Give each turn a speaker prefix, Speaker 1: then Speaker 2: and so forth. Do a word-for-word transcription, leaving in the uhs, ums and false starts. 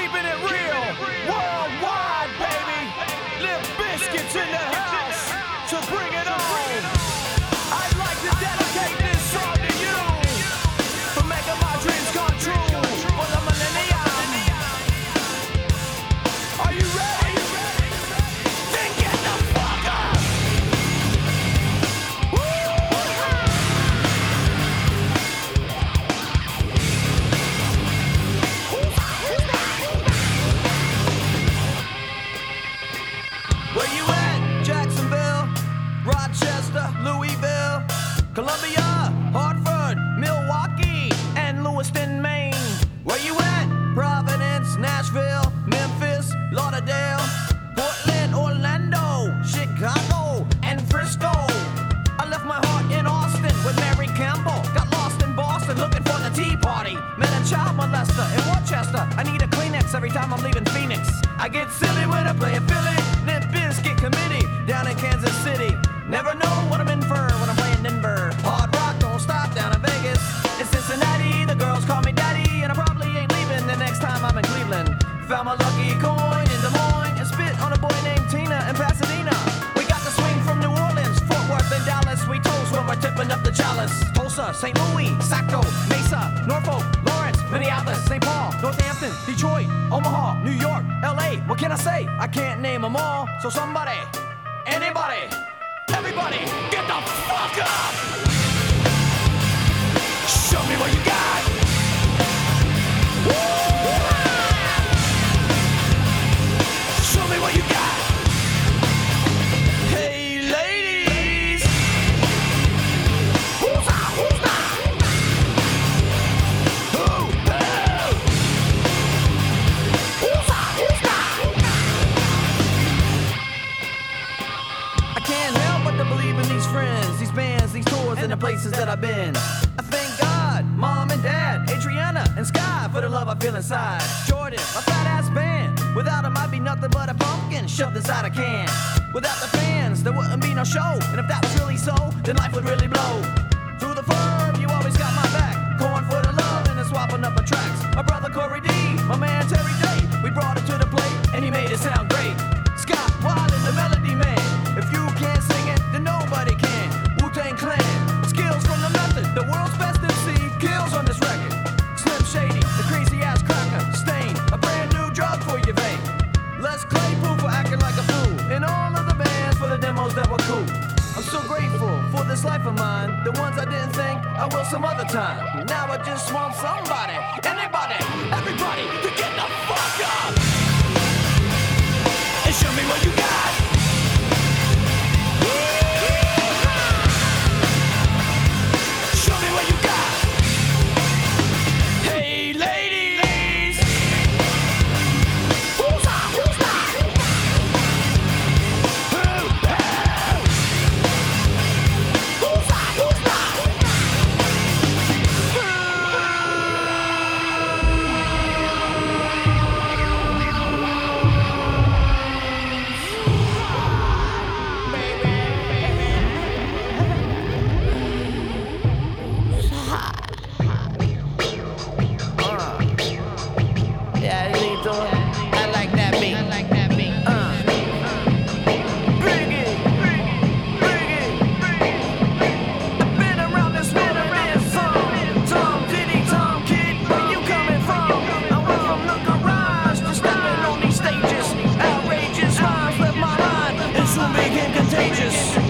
Speaker 1: keeping it real, worldwide, baby. Limp Bizkit's in the house, so bring it on. I'd like to dedicate this song to you for making my dreams come true for the millennium. Are you ready? Then get the fuck up. Where you at? Jacksonville, Rochester, Louisville, Columbia, Hartford, Milwaukee, and Lewiston, Maine. Where you at? Providence, Nashville, Memphis, Lauderdale, Portland, Orlando, Chicago, and Frisco. I left my heart in Austin with Mary Campbell. Got lost in Boston looking for the Tea Party. Met a child molester in Rochester. I need a Kleenex every time I'm leaving Phoenix. I get silly when I play a Philly. Limp Bizkit committee down in Kansas City. Never know what I'm in for when I'm playing Denver. Hard rock don't stop down in Vegas. In Cincinnati, the girls call me daddy, and I probably ain't leaving the next time I'm in Cleveland. Found my lucky coin in Des Moines and spit on a boy named Tina in Pasadena. We got the swing from New Orleans, Fort Worth, and Dallas. We toast when we're tipping up the chalice. Tulsa, Saint Louis, Saco, Mesa, Norfolk, Lawrence, Minneapolis, Saint Paul, Northampton, Detroit, Omaha, New York, L A. What can I say? I can't name them all. So somebody, anybody, everybody, get the fuck up! Show me what you got! Woo! Show me what you got! Hey ladies! Who's that? Who's that? Who? Who? Who's that? Who's that? I can't help but to believe in these friends, these bands, these tours, and the places that I've been. I thank God, Mom and Dad, Adriana and Sky for the love I feel inside. Jordan, my fat ass band. Without them, I'd be nothing but a pumpkin shoved inside a can. Without the fans, there wouldn't be no show. And if that was really so, then life would really blow. Through the firm, you always got my back. Corn for the love and then swapping up the tracks. My brother Corey D, my man Terry Day. We brought it to the plate and he made it sound great. Scott Weiland, the melody man. If you can't sing it, then nobody can. Wu-Tang Clan, skills from the method. The world's best M C kills on this record. Slim Shady, the crazy ass cracker. Stain, a brand new drug for your vein. Les Claypool for acting like a fool. And all of the bands for the demos that were cool. I'm so grateful for this life of mine. The ones I didn't think I will some other time. Now I just want somebody, anybody, everybody to get the fuck up and show me what you got. Show me what you got. Hey ladies, who's that? Who's that? Who? Who? Who's that? Who's that? Yeah, you need to. I like that beat. I like that beat. Uh. Bring it, bring it, bring it, bring it. I've been around this world and been some. Tom Diddy, Tom Kid, where you coming from? I went from the garage to stepping on these stages. Outrageous rhymes left my mind and soon became contagious.